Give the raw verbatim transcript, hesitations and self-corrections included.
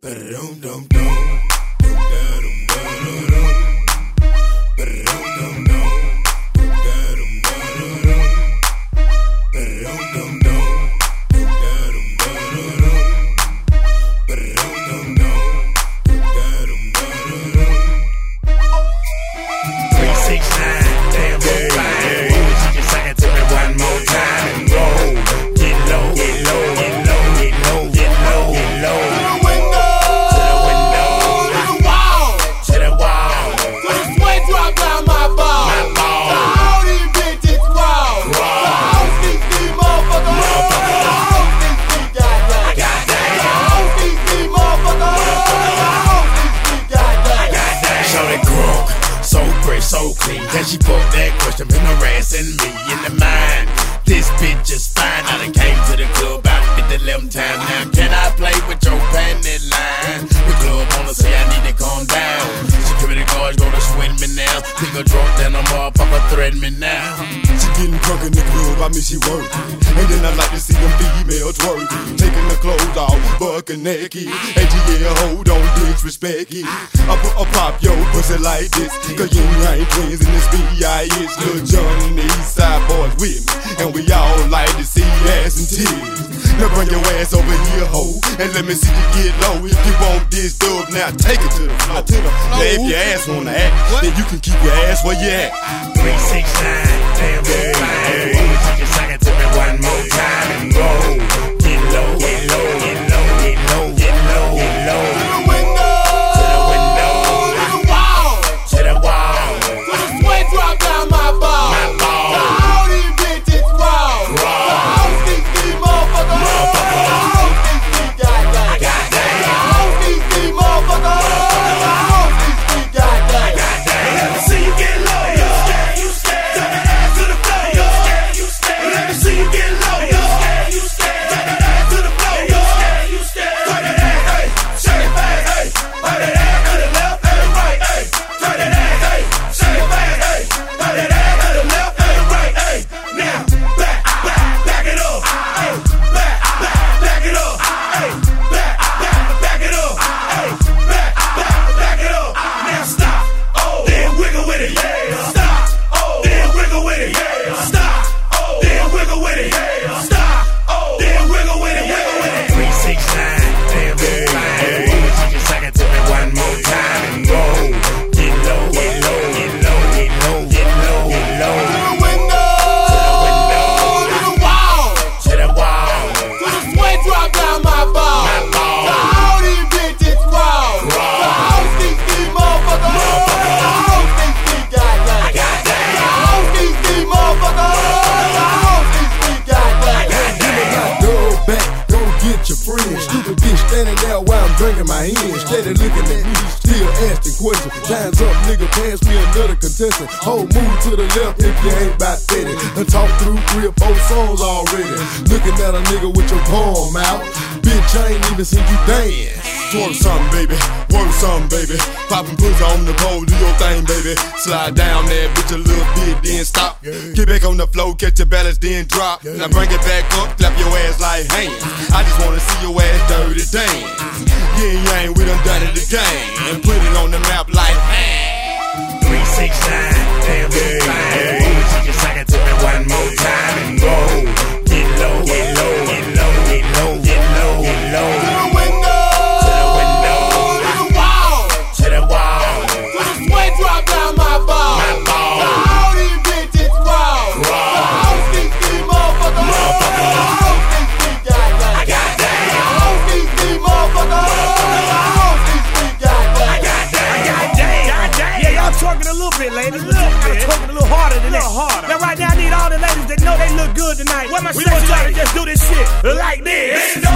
So clean, can she put that question, been harassing me in the mind? This bitch is fine, I done came to the club about fifty eleven times. Now can I play with your panty line? The club wanna say I need to calm down. Security guards gonna swing me now. Nigga drunk, then I'm all papa threaten me now. She getting drunk in the club, I mean she working. And then I like to see them females twerking, taking the clothes off, bucking naked. And yeah, hold on, disrespect it. I put a pop your pussy like this, cause you ain't twins in this B I H. Lil Jon and the East Side boys with me, and we all like to see ass and titties. Now bring your ass over here, ho, and let me see you get low. If you want this dub, now take it to the floor. To the floor. Now if your ass wanna act, what? Then you can keep your ass where you at. Three, six, nine, damn, hey, hey, hey. You suck it to me one more time and go. Get low, get low, get low, get low, get low, get low. To the window, to the window, to the wall, to the wall, to the sweat drop down my ball. my ball. To all these bitches raw, Raw. to all these these motherfuckers, Motherfucker. to all these these goddamn, Goddamn. to all these these motherfuckers, to all these these goddamn. Let me see you get low, you scared, you scared. Turn that ass to the floor, you scared, you scared. Let me see you get low, you scared, you scared. Turn that ass to the floor, you scared, you scared. Turn that ass, hey, shake it fast, hey. Turn that ass to the left and the right, hey. Turn that ass, hey, shake it fast, hey. Turn that ass to the left and the right, hey. Now back, back, back it up, hey. Back, back, back it up, hey. Back, back, back it up, hey. Back, back, back it up. Now stop, oh, then wiggle with it, yeah. Stop, oh, then wiggle with it, yeah. Stop, oh, then wiggle with it, yeah. Stop, oh, then wiggle with it, wiggle with it. Three, six, nine, damn, hey, hey. You can suck it to me one more time and go. Get low, get low, get low, get low, get low, get low. To the window, to the wall, To the wall, to the sweat drop down my ball. my ball. To all these bitches raw, to all these these motherfuckers, to all these these goddamn, Goddamn. to all these these motherfuckers, to all these these goddamn. Give me my dog back, go get your friend. Stupid bitch standing there while I'm drinking my hand. Steady looking at me, still asking questions. Time's up, nigga, pass me another contestant. Whole move to the left if you ain't about thirty. Done talk through three or four songs already. Looking at a nigga with your palm out. Bitch, I ain't even seen you dance. Twerk something, baby. Work something, baby. Poppin' pussy on the pole, do your thing, baby. Slide down that bitch a little bit, then stop. Get back on the floor, catch your balance, then drop. Now bring it back up, clap your ass like hands. I just wanna see your ass dirty dance. Yeah, yang, we done done it again. And put it on the map like, man. Three, six, nine, damn, hey, hey. You can suck it to me one more time and go. Get low, get low, get low, get low, get low, get low. To the window, To the window, to the wall, to the wall, to the sweat drop down my ball. my To ball. all these bitches raw, to all these these motherfuckers, to all these these goddamn, Goddamn. to all these these motherfuckers, to all these these goddamn. Yeah, y'all twerking a little bit, ladies. Little bit. Twerking a little harder than that. Harder. Now, right now, I need all the ladies that know they look good tonight. Where my we want y'all to just do this shit like this.